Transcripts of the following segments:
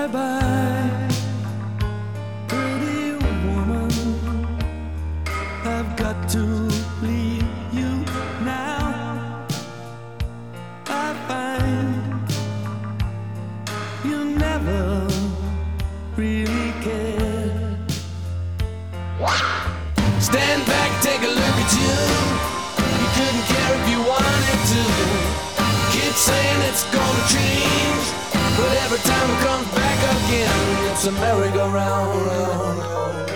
Bye bye, pretty woman. I've got to leave you now. I find you never really cared. Stand back, take a look at you. You couldn't care if you wanted to. Keep saying it's gonna change, but every time it comes back again, it's a merry-go-round.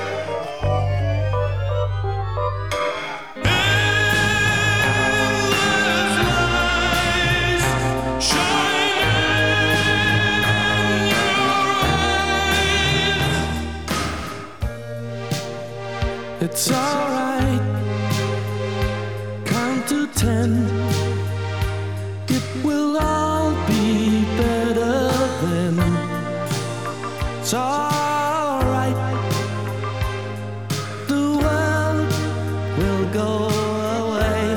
It's alright, count to 10. It will all be better then. It's alright, the world will go away.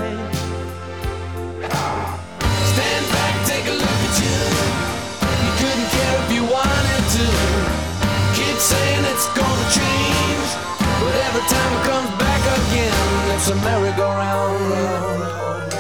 Stand back, take a look at you. You couldn't care if you wanted to. Keep saying it's gonna change, but every time it comes back again, it's a merry-go-round.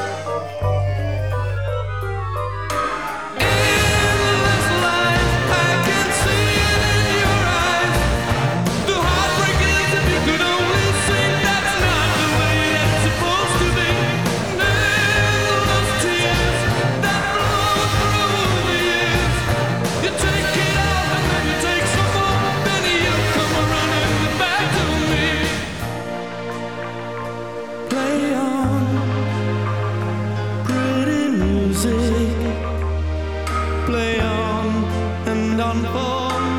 Play on, pretty music. Play on and on for